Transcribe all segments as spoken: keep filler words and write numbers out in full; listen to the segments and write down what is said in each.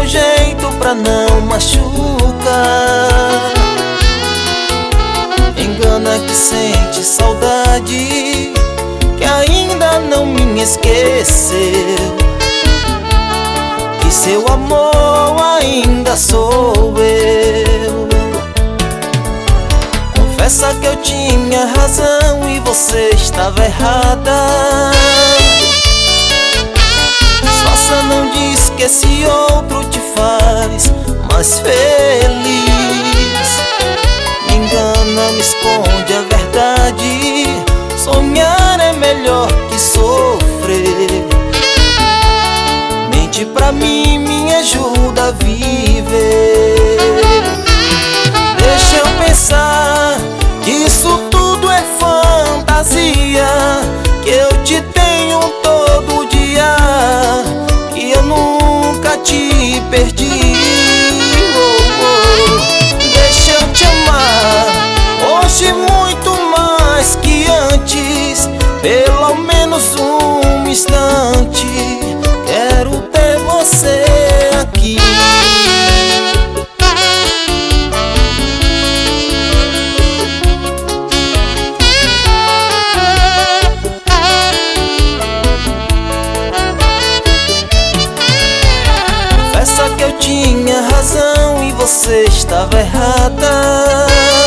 teu jeito pra não machucar. Engana que sente saudade, que ainda não me esqueceu, que seu amor ainda sou eu. Confessa que eu tinha razão e você estava errada. Disfarça, não diz que esse outro te faz mais feliz. Me engana, me esconde a verdade. Sonhar é melhor que sofrer. Mente pra mim, me ajuda a viver. Deixa eu pensar que isso tudo é fantasia, que eu te tenho todo dia, que eu nunca te perdi. Oh, oh. Deixa eu te amar hoje muito mais que antes, pelo menos um instante. Quero ter você aqui. Confessa que eu tinha razão e você estava errada.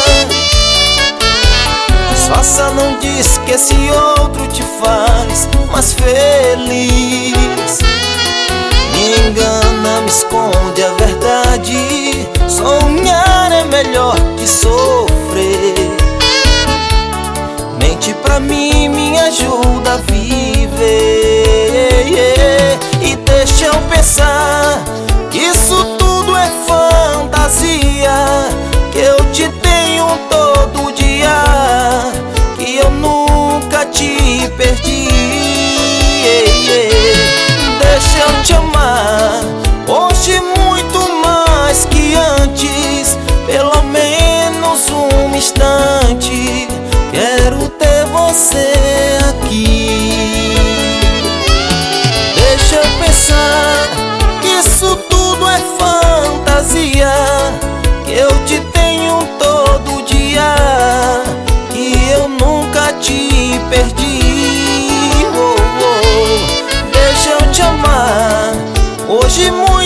Disfarça, não diz que esse outro te faz mais feliz. Me engana, me esconde a verdade. Sonhar é melhor que sofrer. Mente pra mim, me ajuda a viver. E deixa eu pensar que isso tudo é fantasia, que eu te tenho todo dia, que eu nunca te perdi. Deixa eu te amar hoje muito mais que antes, pelo menos um instante. Quero ter você aqui. Deixa eu pensar que isso tudo é fantasia, que eu te tenho todo dia, que eu nunca te perdi. Oh, oh. Deixa eu te amar hoje muito